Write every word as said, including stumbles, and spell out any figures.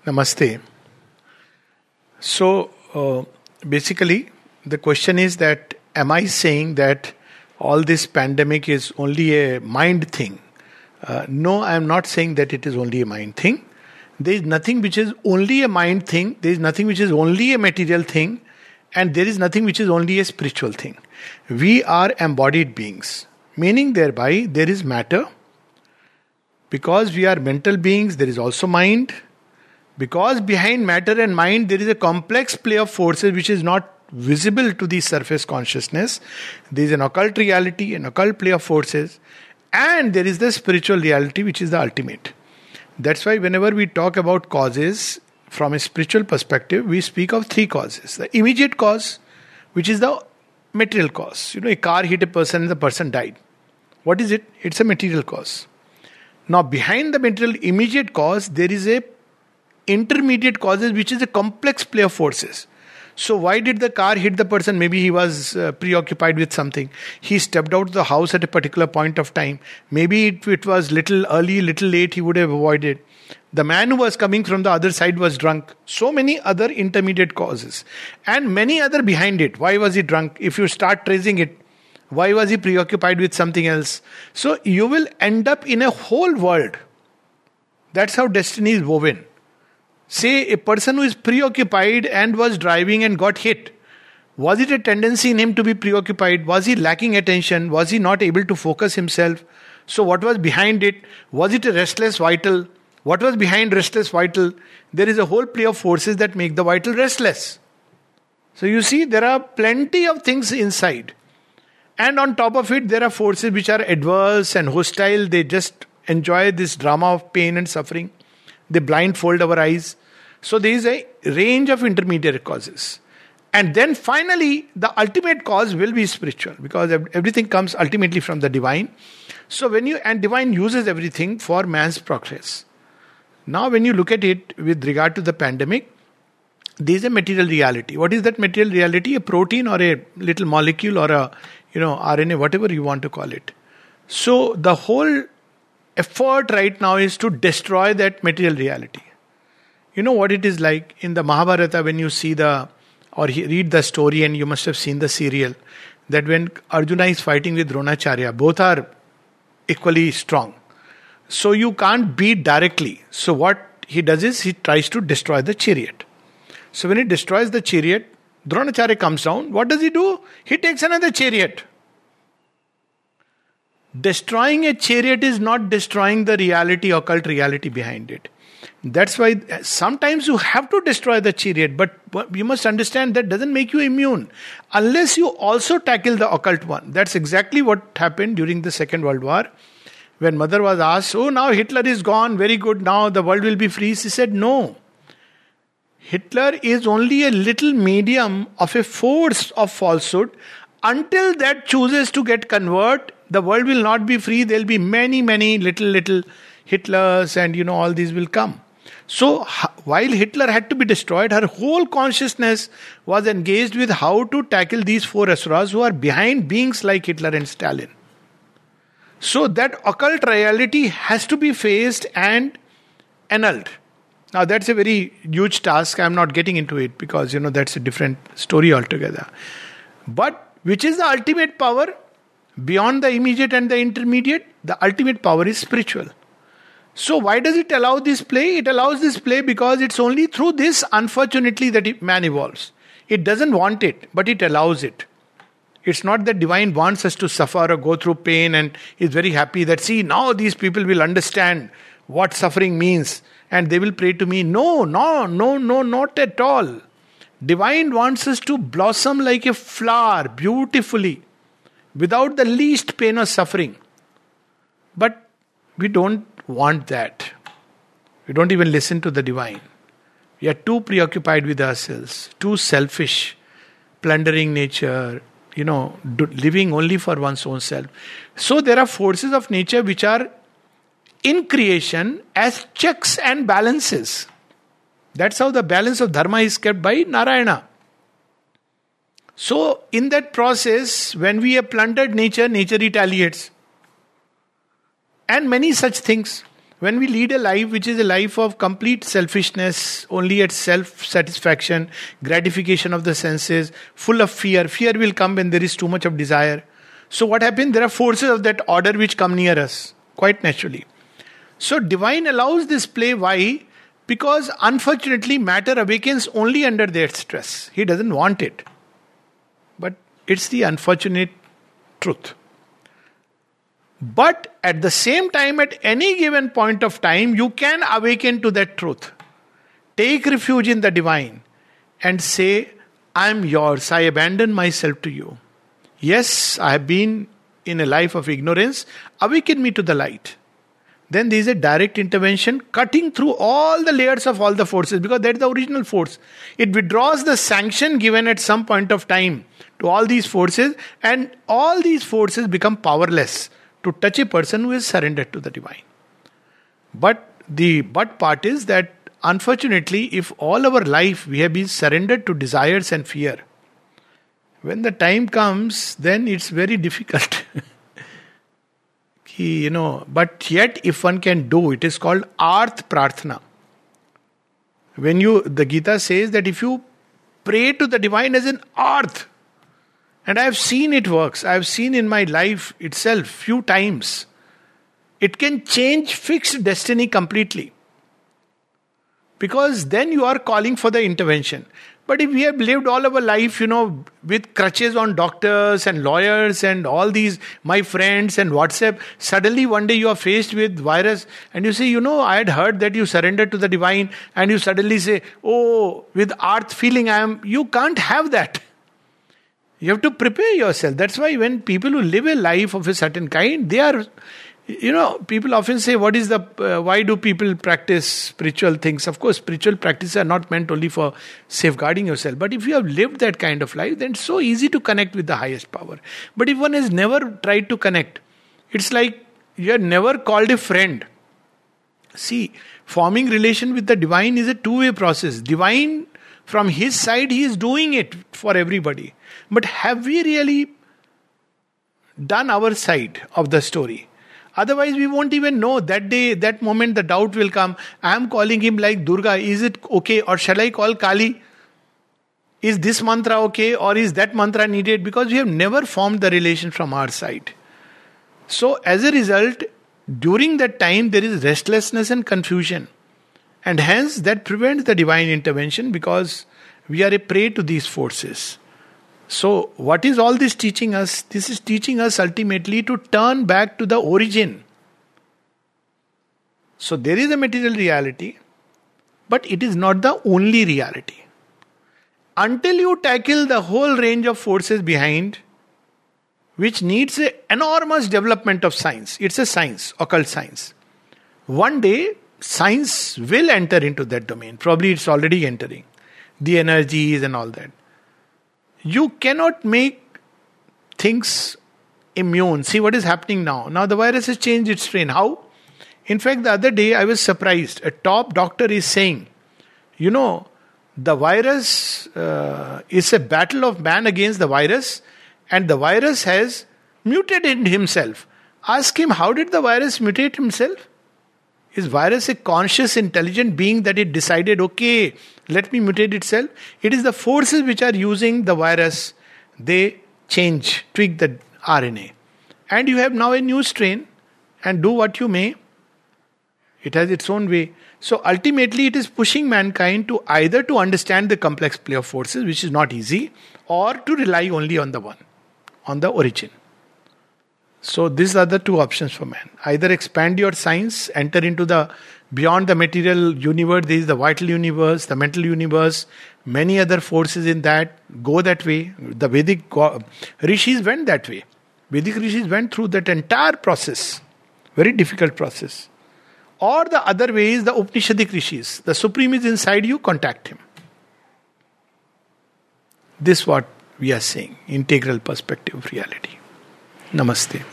Namaste. So, uh, basically, the question is that am I saying that all this pandemic is only a mind thing? Uh, no, I am not saying that it is only a mind thing. There is nothing which is only a mind thing, there is nothing which is only a material thing, and there is nothing which is only a spiritual thing. We are embodied beings, meaning thereby there is matter. Because we are mental beings, there is also mind. Because behind matter and mind there is a complex play of forces which is not visible to the surface consciousness. There is an occult reality, an occult play of forces, and there is the spiritual reality which is the ultimate. That's why whenever we talk about causes from a spiritual perspective, we speak of three causes. The immediate cause, which is the material cause. You know, a car hit a person and the person died. What is it? It's a material cause. Now behind the material immediate cause, there is a intermediate causes which is a complex play of forces. So why did the car hit the person? Maybe he was uh, preoccupied with something. He stepped out of the house at a particular point of time. Maybe it, it was little early, little late, he would have avoided. The man who was coming from the other side was drunk. So many other intermediate causes. And many other behind it. Why was he drunk? If you start tracing it, why was he preoccupied with something else? So you will end up in a whole world. That's how destiny is woven. Say a person who is preoccupied and was driving and got hit. Was it a tendency in him to be preoccupied? Was he lacking attention? Was he not able to focus himself? So what was behind it? Was it a restless vital? What was behind restless vital? There is a whole play of forces that make the vital restless. So you see, there are plenty of things inside. And on top of it, there are forces which are adverse and hostile. They just enjoy this drama of pain and suffering. They blindfold our eyes. So there is a range of intermediate causes. And then finally, the ultimate cause will be spiritual. Because everything comes ultimately from the divine. So when you, and divine uses everything for man's progress. Now when you look at it with regard to the pandemic, there is a material reality. What is that material reality? A protein or a little molecule or a, you know, R N A, whatever you want to call it. So the whole effort right now is to destroy that material reality. You know what it is like in the Mahabharata when you see the, or he, read the story, and you must have seen the serial, that when Arjuna is fighting with Dronacharya, both are equally strong. So you can't beat directly. So what he does is he tries to destroy the chariot. So when he destroys the chariot, Dronacharya comes down. What does he do? He takes another chariot. Destroying a chariot is not destroying the reality, occult reality behind it. That's why sometimes you have to destroy the chariot, but you must understand that doesn't make you immune unless you also tackle the occult one. That's exactly what happened during the Second World War. When mother was asked, oh, now Hitler is gone, very good, now the world will be free. She said, no. Hitler is only a little medium of a force of falsehood. Until that chooses to get convert, the world will not be free. There will be many, many little, little Hitlers, and you know, all these will come. So, while Hitler had to be destroyed, her whole consciousness was engaged with how to tackle these four asuras who are behind beings like Hitler and Stalin. So, that occult reality has to be faced and annulled. Now, that's a very huge task. I'm not getting into it because, you know, that's a different story altogether. But, which is the ultimate power? Beyond the immediate and the intermediate, the ultimate power is spiritual. So why does it allow this play? It allows this play because it's only through this, unfortunately, that it, man evolves. It doesn't want it, but it allows it. It's not that divine wants us to suffer or go through pain and is very happy that, see, now these people will understand what suffering means and they will pray to me. No, no, no, no, not at all. Divine wants us to blossom like a flower beautifully without the least pain or suffering. But we don't want that. We don't even listen to the divine. We are too preoccupied with ourselves, too selfish, plundering nature, you know, do, living only for one's own self. So there are forces of nature which are in creation as checks and balances. That's how the balance of dharma is kept by Narayana. So in that process, when we have plundered nature, nature retaliates. And many such things. When we lead a life which is a life of complete selfishness, only at self-satisfaction, gratification of the senses, full of fear, fear will come when there is too much of desire. So what happens? There are forces of that order which come near us, quite naturally. So divine allows this play. Why? Because unfortunately matter awakens only under their stress. He doesn't want it. But it's the unfortunate truth. But at the same time, at any given point of time, you can awaken to that truth. Take refuge in the divine and say, I am yours. I abandon myself to you. Yes, I have been in a life of ignorance. Awaken me to the light. Then there is a direct intervention cutting through all the layers of all the forces, because that is the original force. It withdraws the sanction given at some point of time to all these forces, and all these forces become powerless to touch a person who is surrendered to the divine. But the but part is that unfortunately, if all our life we have been surrendered to desires and fear, when the time comes, then it's very difficult. He, you know, but yet if one can do, it is called Arth Prarthana. When you, the Gita says that if you pray to the divine as an Arth, and I have seen it works. I have seen in my life itself few times. It can change fixed destiny completely. Because then you are calling for the intervention. But if we have lived all our life, you know, with crutches on doctors and lawyers and all these, my friends and WhatsApp, suddenly one day you are faced with virus and you say, you know, I had heard that you surrendered to the divine, and you suddenly say, oh, with Arth feeling I am, you can't have that. You have to prepare yourself. That's why when people who live a life of a certain kind, they are, you know, people often say, what is the, uh, why do people practice spiritual things? Of course, spiritual practices are not meant only for safeguarding yourself. But if you have lived that kind of life, then it's so easy to connect with the highest power. But if one has never tried to connect, it's like you have never called a friend. See, forming relation with the divine is a two-way process. Divine, from his side, he is doing it for everybody. But have we really done our side of the story? Otherwise, we won't even know. That day, that moment, the doubt will come. I am calling him like Durga. Is it okay? Or shall I call Kali? Is this mantra okay? Or is that mantra needed? Because we have never formed the relation from our side. So, as a result, during that time, there is restlessness and confusion. And hence, that prevents the divine intervention, because we are a prey to these forces. So, what is all this teaching us? This is teaching us ultimately to turn back to the origin. So, there is a material reality, but it is not the only reality. Until you tackle the whole range of forces behind, which needs an enormous development of science. It's a science, occult science. One day, science will enter into that domain. Probably it's already entering. The energies and all that. You cannot make things immune. See what is happening now. Now the virus has changed its strain. How? In fact, the other day I was surprised. A top doctor is saying, you know, the virus uh, is a battle of man against the virus, and the virus has mutated himself. Ask him, how did the virus mutate himself? Is virus a conscious, intelligent being that it decided, okay, let me mutate itself? It is the forces which are using the virus. They change, tweak the R N A. And you have now a new strain, and do what you may. It has its own way. So ultimately it is pushing mankind to either to understand the complex play of forces, which is not easy, or to rely only on the one, on the origin. So these are the two options for man. Either expand your science, enter into the beyond the material universe. There is the vital universe, the mental universe, many other forces in that. Go that way. The Vedic rishis went that way. Vedic rishis went through that entire process. Very difficult process. Or the other way is the Upanishadic rishis. The Supreme is inside you, contact him. This is what we are saying. Integral perspective of reality. Namaste.